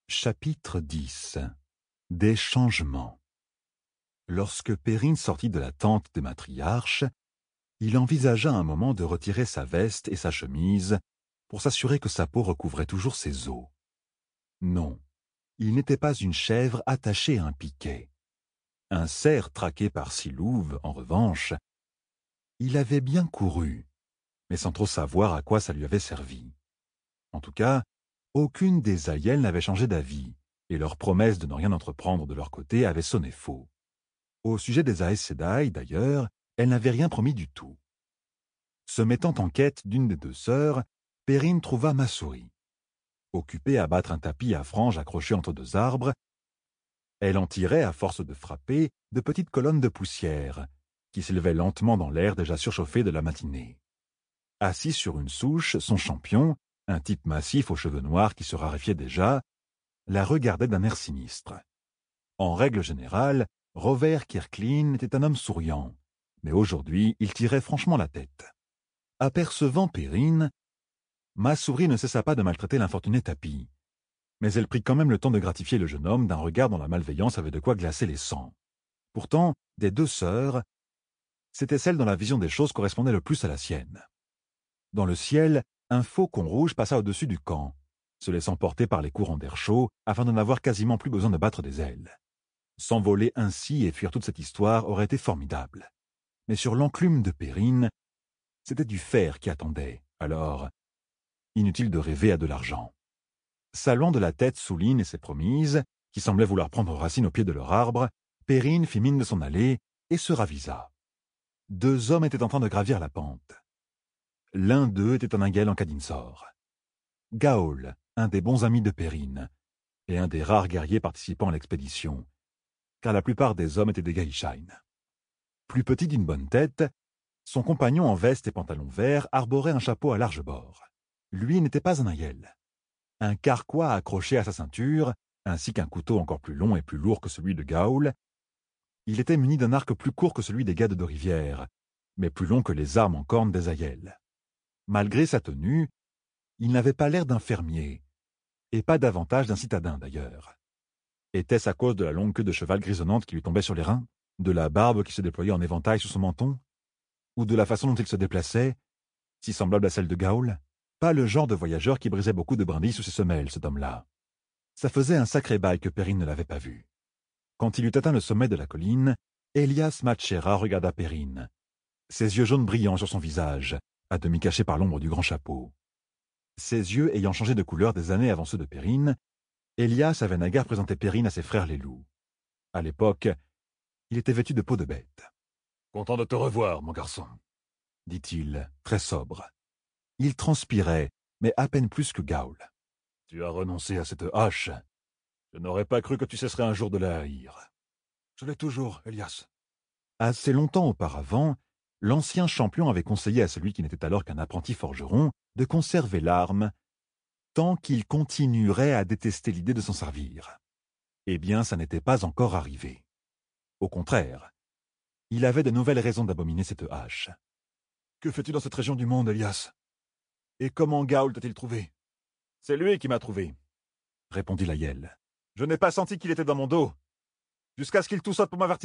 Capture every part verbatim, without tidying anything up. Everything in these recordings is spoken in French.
Chapitre dix. Des changements. Lorsque Perrine sortit de la tente des matriarches, il envisagea un moment de retirer sa veste et sa chemise pour s'assurer que sa peau recouvrait toujours ses os. Non, il n'était pas une chèvre attachée à un piquet. Un cerf traqué par six louves, en revanche, il avait bien couru, mais sans trop savoir à quoi ça lui avait servi. En tout cas, aucune des aïeules n'avait changé d'avis, et leur promesse de ne rien entreprendre de leur côté avait sonné faux. Au sujet des Aes Sedai, d'ailleurs, elle n'avait rien promis du tout. Se mettant en quête d'une des deux sœurs, Perrine trouva Masuri. Occupée à battre un tapis à franges accroché entre deux arbres, elle en tirait, à force de frapper, de petites colonnes de poussière, qui s'élevaient lentement dans l'air déjà surchauffé de la matinée. Assis sur une souche, son champion, un type massif aux cheveux noirs qui se raréfiait déjà, la regardait d'un air sinistre. En règle générale, Rover Kirklin était un homme souriant, mais aujourd'hui il tirait franchement la tête. Apercevant Perrine, Masuri ne cessa pas de maltraiter l'infortuné tapis, mais elle prit quand même le temps de gratifier le jeune homme d'un regard dont la malveillance avait de quoi glacer les sangs. Pourtant, des deux sœurs, c'était celle dont la vision des choses correspondait le plus à la sienne. Dans le ciel, un faucon rouge passa au-dessus du camp, se laissant porter par les courants d'air chaud afin de n'avoir quasiment plus besoin de battre des ailes. S'envoler ainsi et fuir toute cette histoire aurait été formidable. Mais sur l'enclume de Perrine, c'était du fer qui attendait, alors inutile de rêver à de l'argent. Saluant de la tête Souline et ses promises, qui semblaient vouloir prendre racine au pied de leur arbre, Perrine fit mine de s'en aller et se ravisa. Deux hommes étaient en train de gravir la pente. L'un d'eux était un Ingel en Kadinsor. Gaol, un des bons amis de Perrine, et un des rares guerriers participant à l'expédition, car la plupart des hommes étaient des Gaïshain. Plus petit d'une bonne tête, son compagnon en veste et pantalon vert arborait un chapeau à large bord. Lui n'était pas un Ingel. Un carquois accroché à sa ceinture, ainsi qu'un couteau encore plus long et plus lourd que celui de Gaol, il était muni d'un arc plus court que celui des Gades de Rivière, mais plus long que les armes en corne des Aïels. Malgré sa tenue, il n'avait pas l'air d'un fermier, et pas davantage d'un citadin d'ailleurs. Était-ce à cause de la longue queue de cheval grisonnante qui lui tombait sur les reins, de la barbe qui se déployait en éventail sous son menton, ou de la façon dont il se déplaçait, si semblable à celle de Gaol? Pas le genre de voyageur qui brisait beaucoup de brindilles sous ses semelles, cet homme-là. Ça faisait un sacré bail que Perrine ne l'avait pas vu. Quand il eut atteint le sommet de la colline, Elias Matchera regarda Perrine, ses yeux jaunes brillants sur son visage, à demi cachés par l'ombre du grand chapeau. Ses yeux ayant changé de couleur des années avant ceux de Perrine, Elias avait naguère présenté Perrine à ses frères les loups. À l'époque, il était vêtu de peau de bête. « Content de te revoir, mon garçon, » dit-il, très sobre. Il transpirait, mais à peine plus que Gaol. « Tu as renoncé à cette hache. Je n'aurais pas cru que tu cesserais un jour de la haïr. »« Je l'ai toujours, Elias. » Assez longtemps auparavant, l'ancien champion avait conseillé à celui qui n'était alors qu'un apprenti forgeron de conserver l'arme tant qu'il continuerait à détester l'idée de s'en servir. Eh bien, ça n'était pas encore arrivé. Au contraire, il avait de nouvelles raisons d'abominer cette hache. « Que fais-tu dans cette région du monde, Elias? Et comment Gaol t'a-t-il trouvé? »« C'est lui qui m'a trouvé, » répondit l'Aïel. « Je n'ai pas senti qu'il était dans mon dos, jusqu'à ce qu'il tout saute pour m'avertir. »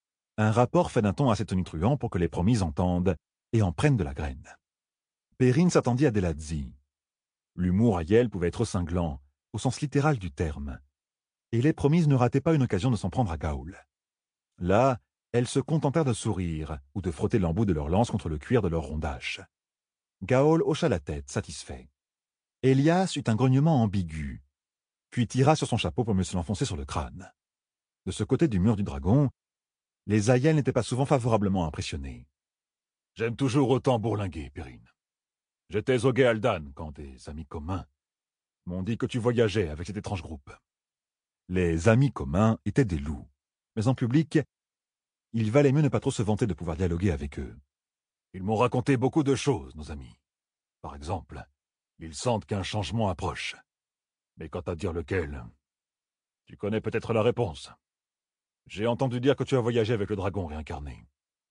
Un rapport fait d'un ton assez tonitruant pour que les promis entendent et en prennent de la graine. Perrine s'attendit à des lazzi. L'humour Aïel pouvait être cinglant, au sens littéral du terme, et les promises ne rataient pas une occasion de s'en prendre à Gaol. Là, elles se contentèrent de sourire ou de frotter l'embout de leur lance contre le cuir de leur rondache. Gaol hocha la tête, satisfait. Elias eut un grognement ambigu, puis tira sur son chapeau pour mieux se l'enfoncer sur le crâne. De ce côté du mur du dragon, les Aïels n'étaient pas souvent favorablement impressionnés. « J'aime toujours autant bourlinguer, Perrine. J'étais au Géaldan quand des amis communs m'ont dit que tu voyageais avec cet étrange groupe. » Les amis communs étaient des loups, mais en public, il valait mieux ne pas trop se vanter de pouvoir dialoguer avec eux. Ils m'ont raconté beaucoup de choses, nos amis. Par exemple, ils sentent qu'un changement approche. Mais quant à dire lequel, tu connais peut-être la réponse. J'ai entendu dire que tu as voyagé avec le dragon réincarné.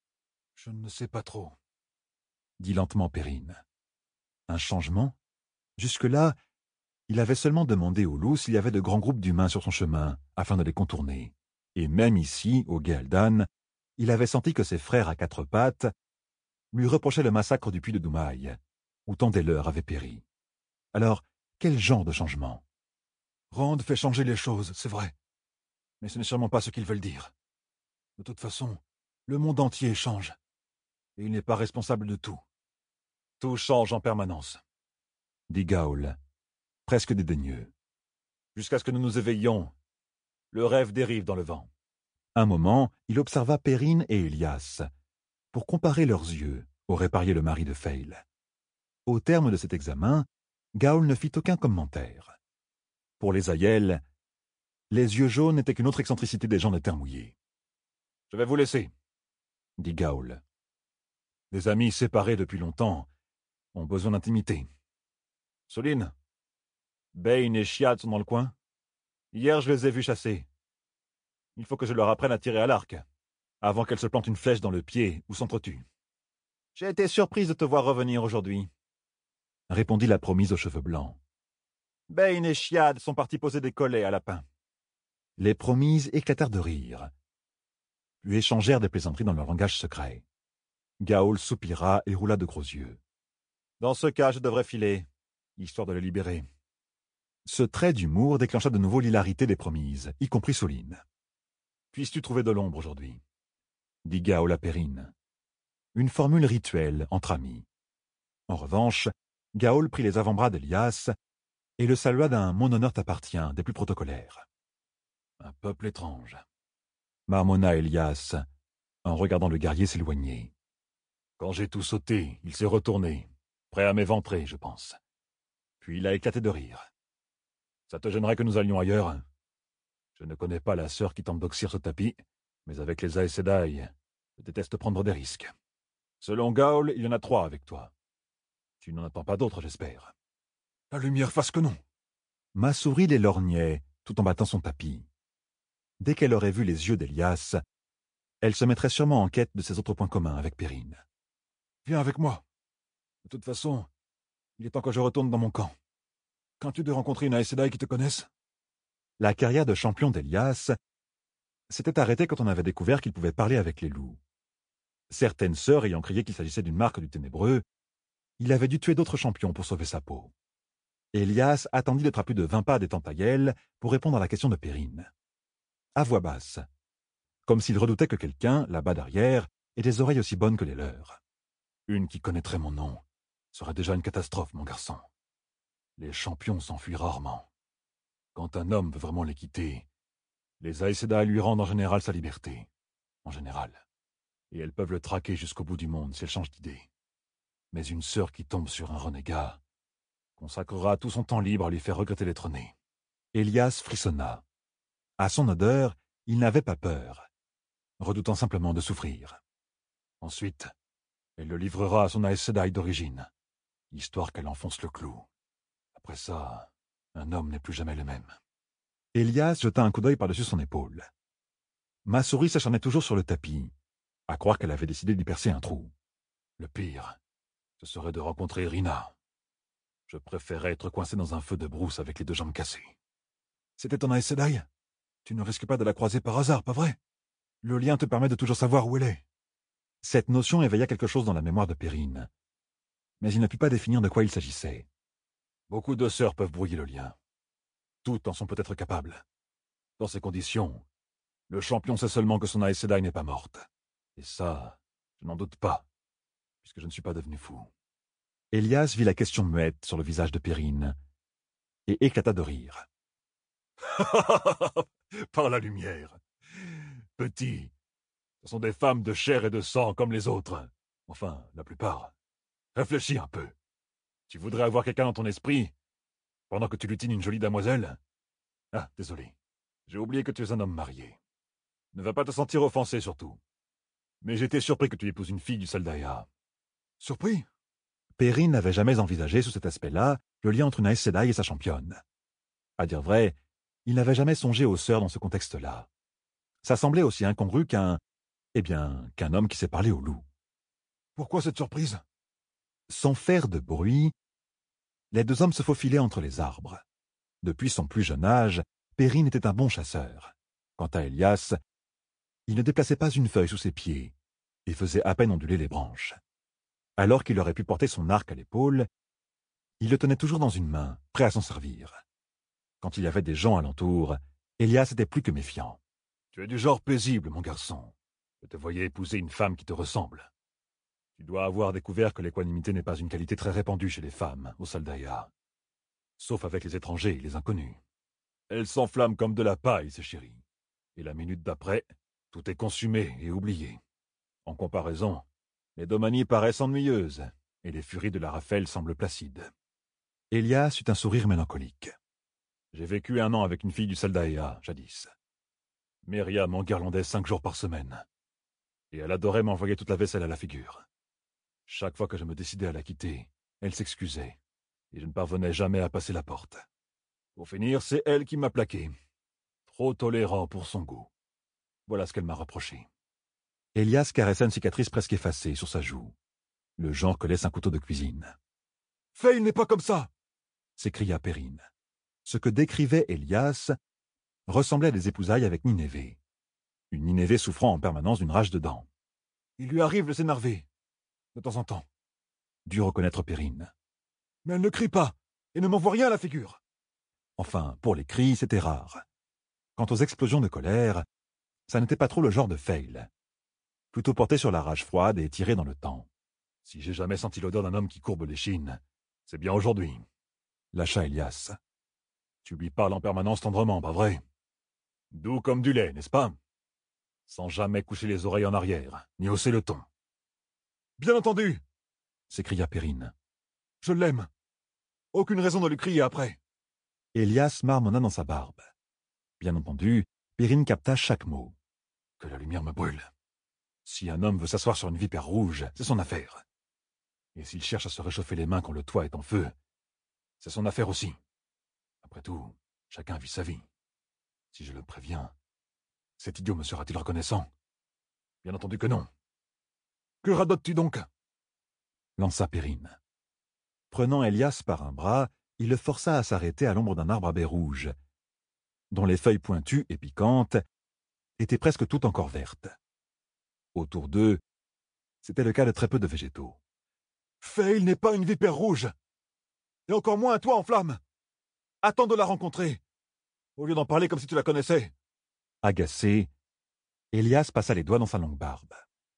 Je ne sais pas trop, dit lentement Perrine. Un changement? Jusque-là, Il avait seulement demandé au loup s'il y avait de grands groupes d'humains sur son chemin, afin de les contourner. Et même ici, au Géaldan, il avait senti que ses frères à quatre pattes lui reprochaient le massacre du puits de Doumaï, où tant des leurs avaient péri. Alors, quel genre de changement? Rand fait changer les choses, c'est vrai. Mais ce n'est sûrement pas ce qu'ils veulent dire. De toute façon, le monde entier change. Et il n'est pas responsable de tout. Tout change en permanence, dit Gaol, presque dédaigneux. Jusqu'à ce que nous nous éveillions, le rêve dérive dans le vent. Un moment, il observa Perrine et Elias. Pour comparer leurs yeux, aurait parié le mari de Fail. Au terme de cet examen, Gaol ne fit aucun commentaire. Pour les Aiel, les yeux jaunes n'étaient qu'une autre excentricité des gens de terre mouillée. « Je vais vous laisser, » dit Gaol. « Des amis séparés depuis longtemps ont besoin d'intimité. Soline, Bane et Chiad sont dans le coin. Hier, je les ai vus chasser. Il faut que je leur apprenne à tirer à l'arc, avant qu'elles se plantent une flèche dans le pied ou s'entretuent. J'ai été surprise de te voir revenir aujourd'hui, répondit la promise aux cheveux blancs. Bane et Chiad sont partis poser des collets à lapin. Les promises éclatèrent de rire, puis échangèrent des plaisanteries dans leur langage secret. Gaol soupira et roula de gros yeux. Dans ce cas, je devrais filer, histoire de les libérer. Ce trait d'humour déclencha de nouveau l'hilarité des promises, y compris Soline. Puisses-tu trouver de l'ombre aujourd'hui, dit Gaol à Perrine. Une formule rituelle entre amis. En revanche, Gaol prit les avant-bras d'Elias et le salua d'un « mon honneur t'appartient » des plus protocolaires. Un peuple étrange, marmonna Elias, en regardant le guerrier s'éloigner. Quand j'ai tout sauté, il s'est retourné, prêt à m'éventrer, je pense. Puis il a éclaté de rire. Ça te gênerait que nous allions ailleurs? Je ne connais pas la sœur qui tente d'oxyre ce tapis, mais avec les Aes Sedai, je déteste prendre des risques. Selon Gaol, il y en a trois avec toi. Tu n'en attends pas d'autres, j'espère. La lumière fasse que non. Ma souris les lorgnait, tout en battant son tapis. Dès qu'elle aurait vu les yeux d'Elias, elle se mettrait sûrement en quête de ses autres points communs avec Perrine. Viens avec moi. De toute façon, il est temps que je retourne dans mon camp. Crains-tu de rencontrer une Aes Sedai qui te connaisse? La carrière de champion d'Elias s'était arrêtée quand on avait découvert qu'il pouvait parler avec les loups. Certaines sœurs ayant crié qu'il s'agissait d'une marque du ténébreux, il avait dû tuer d'autres champions pour sauver sa peau. Elias attendit d'être à plus de vingt pas des Tentaïel pour répondre à la question de Perrine. À voix basse, comme s'il redoutait que quelqu'un, là-bas derrière, ait des oreilles aussi bonnes que les leurs. Une qui connaîtrait mon nom serait déjà une catastrophe, mon garçon. Les champions s'enfuient rarement. Quand un homme veut vraiment les quitter, les Aes Sedai lui rendent en général sa liberté. En général. Et elles peuvent le traquer jusqu'au bout du monde si elle change d'idée. Mais une sœur qui tombe sur un renégat consacrera tout son temps libre à lui faire regretter d'être né. Elias frissonna. À son odeur, il n'avait pas peur, redoutant simplement de souffrir. Ensuite, elle le livrera à son Aes Sedai d'origine, histoire qu'elle enfonce le clou. Après ça, un homme n'est plus jamais le même. Elias jeta un coup d'œil par-dessus son épaule. Ma souris s'acharnait toujours sur le tapis, à croire qu'elle avait décidé d'y percer un trou. Le pire, ce serait de rencontrer Rina. Je préférais être coincé dans un feu de brousse avec les deux jambes cassées. C'était ton Aes Sedai? Tu ne risques pas de la croiser par hasard, pas vrai? Le lien te permet de toujours savoir où elle est. Cette notion éveilla quelque chose dans la mémoire de Perrine, mais il ne put pas définir de quoi il s'agissait. Beaucoup de sœurs peuvent brouiller le lien. Toutes en sont peut-être capables. Dans ces conditions, le champion sait seulement que son Aes Sedai n'est pas morte. Et ça, je n'en doute pas, puisque je ne suis pas devenu fou. Elias vit la question muette sur le visage de Perrine et éclata de rire. Par la lumière. Petit, ce sont des femmes de chair et de sang comme les autres. Enfin, la plupart. Réfléchis un peu. Tu voudrais avoir quelqu'un dans ton esprit pendant que tu lutines une jolie damoiselle? Ah, désolé. J'ai oublié que tu es un homme marié. Ne va pas te sentir offensé, surtout. Mais j'étais surpris que tu épouses une fille du Saldaïa. Surpris? Perrine n'avait jamais envisagé sous cet aspect-là le lien entre une Aes Sedai et sa championne. À dire vrai, il n'avait jamais songé aux sœurs dans ce contexte-là. Ça semblait aussi incongru qu'un... eh bien, qu'un homme qui sait parler au loup. Pourquoi cette surprise? Sans faire de bruit, les deux hommes se faufilaient entre les arbres. Depuis son plus jeune âge, Perrine était un bon chasseur. Quant à Elias, il ne déplaçait pas une feuille sous ses pieds et faisait à peine onduler les branches. Alors qu'il aurait pu porter son arc à l'épaule, il le tenait toujours dans une main, prêt à s'en servir. Quand il y avait des gens alentour, Elias était plus que méfiant. « Tu es du genre paisible, mon garçon. Je te voyais épouser une femme qui te ressemble. Tu dois avoir découvert que l'équanimité n'est pas une qualité très répandue chez les femmes, au Saldaïa. Sauf avec les étrangers et les inconnus. Elles s'enflamment comme de la paille, ces chéris. Et la minute d'après, tout est consumé et oublié. En comparaison, les domanies paraissent ennuyeuses, et les furies de la Raphaël semblent placides. » Elias eut un sourire mélancolique. « J'ai vécu un an avec une fille du Saldaïa, jadis. Myriam m'enguirlandait cinq jours par semaine. Et elle adorait m'envoyer toute la vaisselle à la figure. Chaque fois que je me décidais à la quitter, elle s'excusait, et je ne parvenais jamais à passer la porte. Pour finir, c'est elle qui m'a plaqué. Trop tolérant pour son goût. Voilà ce qu'elle m'a reproché. » Elias caressa une cicatrice presque effacée sur sa joue, le genre que laisse un couteau de cuisine. « Faye n'est pas comme ça !» s'écria Perrine. Ce que décrivait Elias ressemblait à des épousailles avec Ninévé. Une Ninévé souffrant en permanence d'une rage de dents. « Il lui arrive de s'énerver, de temps en temps, » dut reconnaître Perrine. « Mais elle ne crie pas et ne m'envoie rien à la figure. » Enfin, pour les cris, c'était rare. Quant aux explosions de colère, ça n'était pas trop le genre de Fayle. Plutôt porté sur la rage froide et tiré dans le temps. « Si j'ai jamais senti l'odeur d'un homme qui courbe l'échine, c'est bien aujourd'hui. » lâcha Elias. « Tu lui parles en permanence tendrement, pas vrai? Doux comme du lait, n'est-ce pas? Sans jamais coucher les oreilles en arrière, ni hausser le ton. »« Bien entendu !» s'écria Perrine. « Je l'aime. Aucune raison de lui crier après. » Elias marmonna dans sa barbe. Bien entendu, Perrine capta chaque mot. « Que la lumière me brûle. Si un homme veut s'asseoir sur une vipère rouge, c'est son affaire. Et s'il cherche à se réchauffer les mains quand le toit est en feu, c'est son affaire aussi. Après tout, chacun vit sa vie. Si je le préviens, cet idiot me sera-t-il reconnaissant? Bien entendu que non. Que radotes-tu donc? Lança Perrine. Prenant Elias par un bras, il le força à s'arrêter à l'ombre d'un arbre à baies rouges, dont les feuilles pointues et piquantes étaient presque toutes encore vertes. Autour d'eux, c'était le cas de très peu de végétaux. « Fayle n'est pas une vipère rouge, et encore moins un toit en flammes. Attends de la rencontrer, au lieu d'en parler comme si tu la connaissais. » Agacé, Elias passa les doigts dans sa longue barbe.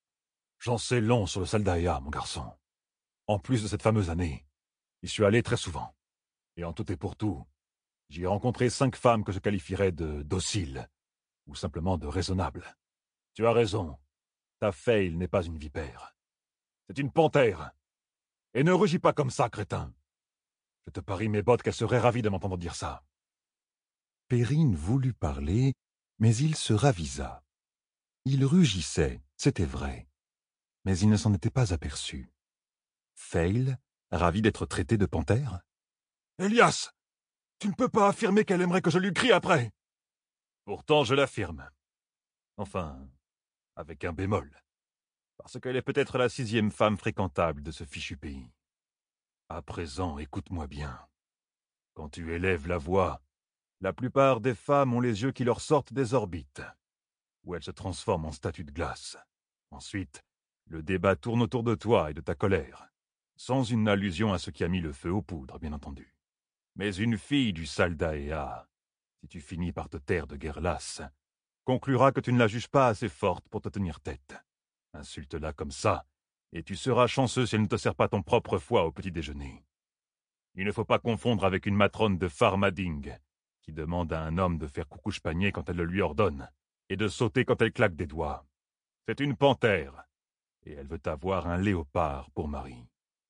« J'en sais long sur le Saldaïa, mon garçon. En plus de cette fameuse année, j'y suis allé très souvent. Et en tout et pour tout, j'y ai rencontré cinq femmes que je qualifierais de dociles, ou simplement de raisonnables. Tu as raison, ta Fayle n'est pas une vipère. C'est une panthère. Et ne rugis pas comme ça, crétin. Je te parie mes bottes qu'elle serait ravie de m'entendre dire ça. » Perrine voulut parler, mais il se ravisa. Il rugissait, c'était vrai, mais il ne s'en était pas aperçu. Fayle, ravi d'être traité de panthère? « Elias, tu ne peux pas affirmer qu'elle aimerait que je lui crie après. » »« Pourtant, je l'affirme. Enfin, avec un bémol. Parce qu'elle est peut-être la sixième femme fréquentable de ce fichu pays. À présent, écoute-moi bien. Quand tu élèves la voix, la plupart des femmes ont les yeux qui leur sortent des orbites, où elles se transforment en statues de glace. Ensuite, le débat tourne autour de toi et de ta colère, sans une allusion à ce qui a mis le feu aux poudres, bien entendu. Mais une fille du Saldaïa, si tu finis par te taire de guerre lasse, conclura que tu ne la juges pas assez forte pour te tenir tête. Insulte-la comme ça, et tu seras chanceux si elle ne te sert pas ton propre foie au petit déjeuner. Il ne faut pas confondre avec une matrone de Farmading, qui demande à un homme de faire coucou-panier quand elle le lui ordonne, et de sauter quand elle claque des doigts. C'est une panthère, et elle veut avoir un léopard pour mari.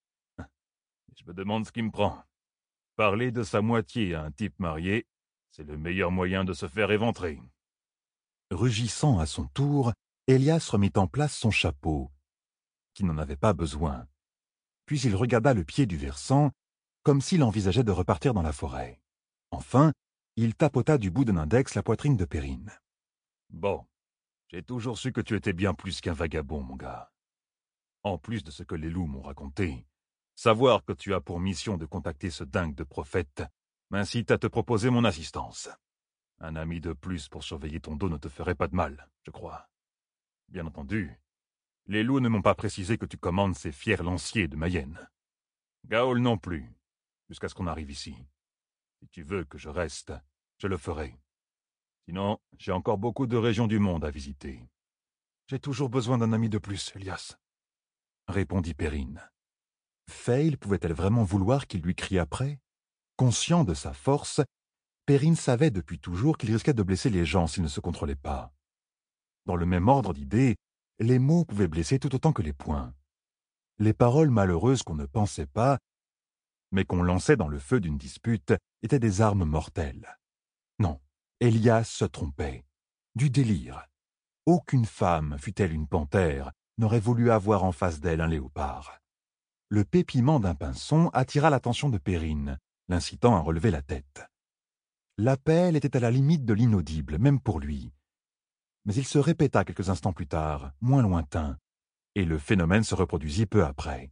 Je me demande ce qui me prend. Parler de sa moitié à un type marié, c'est le meilleur moyen de se faire éventrer. » Rugissant à son tour, Elias remit en place son chapeau, qui n'en avait pas besoin. Puis il regarda le pied du versant, comme s'il envisageait de repartir dans la forêt. Enfin, il tapota du bout d'un index la poitrine de Perrine. « Bon, j'ai toujours su que tu étais bien plus qu'un vagabond, mon gars. En plus de ce que les loups m'ont raconté, savoir que tu as pour mission de contacter ce dingue de prophète m'incite à te proposer mon assistance. Un ami de plus pour surveiller ton dos ne te ferait pas de mal, je crois. Bien entendu, les loups ne m'ont pas précisé que tu commandes ces fiers lanciers de Mayenne. Gaol non plus, jusqu'à ce qu'on arrive ici. Si tu veux que je reste, je le ferai. Sinon, j'ai encore beaucoup de régions du monde à visiter. J'ai toujours besoin d'un ami de plus, Elias, répondit Perrine. Fail pouvait-elle vraiment vouloir qu'il lui crie après? Conscient de sa force, Perrine savait depuis toujours qu'il risquait de blesser les gens s'il ne se contrôlait pas. Dans le même ordre d'idées, les mots pouvaient blesser tout autant que les poings. Les paroles malheureuses qu'on ne pensait pas, mais qu'on lançait dans le feu d'une dispute, étaient des armes mortelles. Non, Elias se trompait. Du délire. Aucune femme, fût-elle une panthère, n'aurait voulu avoir en face d'elle un léopard. Le pépiment d'un pinson attira l'attention de Perrine, l'incitant à relever la tête. L'appel était à la limite de l'inaudible, même pour lui. Mais il se répéta quelques instants plus tard, moins lointain, et le phénomène se reproduisit peu après.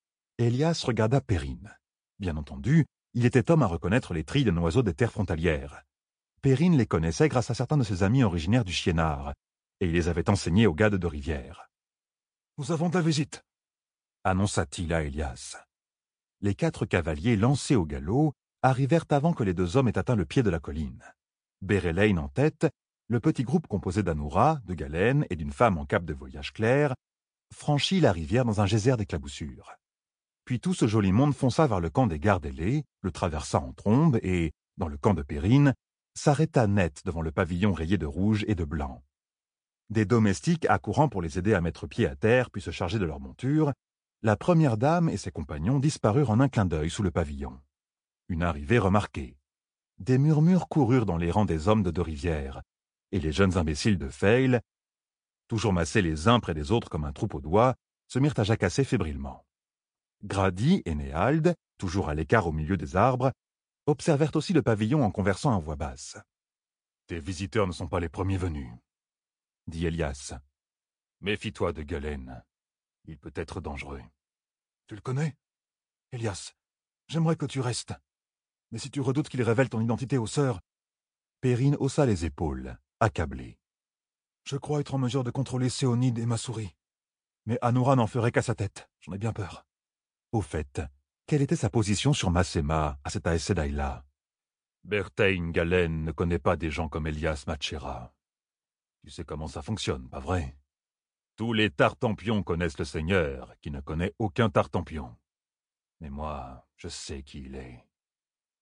Elias regarda Perrine. Bien entendu, il était homme à reconnaître les trilles d'un oiseau des terres frontalières. Perrine les connaissait grâce à certains de ses amis originaires du Chiénard, et il les avait enseignés aux gades de rivière. « Nous avons de la visite !» annonça-t-il à Elias. Les quatre cavaliers lancés au galop arrivèrent avant que les deux hommes aient atteint le pied de la colline. Bérelaine en tête, le petit groupe composé d'Anoura, de Galène et d'une femme en cape de voyage clair franchit la rivière dans un geyser d'éclaboussures. Puis tout ce joli monde fonça vers le camp des gardes ailés, le traversa en trombe et, dans le camp de Perrine, s'arrêta net devant le pavillon rayé de rouge et de blanc. Des domestiques accourant pour les aider à mettre pied à terre puis se charger de leur monture, la première dame et ses compagnons disparurent en un clin d'œil sous le pavillon. Une arrivée remarquée. Des murmures coururent dans les rangs des hommes de Deux-Rivières, et les jeunes imbéciles de Fail, toujours massés les uns près des autres comme un troupeau d'oies, se mirent à jacasser fébrilement. Grady et Néald, toujours à l'écart au milieu des arbres, observèrent aussi le pavillon en conversant à voix basse. « Tes visiteurs ne sont pas les premiers venus, » dit Elias. « Méfie-toi de Galène. Il peut être dangereux. »« Tu le connais, Elias? J'aimerais que tu restes. Mais si tu redoutes qu'il révèle ton identité aux sœurs... » Perrine haussa les épaules, accablée. « Je crois être en mesure de contrôler Séonide et Massouri. Mais Anoura n'en ferait qu'à sa tête. J'en ai bien peur. » Au fait, quelle était sa position sur Masséma à cet Aes Sedai-là? Berthane Galène ne connaît pas des gens comme Elias Matchera. Tu sais comment ça fonctionne, pas vrai? Tous les Tartampions connaissent le Seigneur, qui ne connaît aucun Tartampion. Mais moi, je sais qui il est.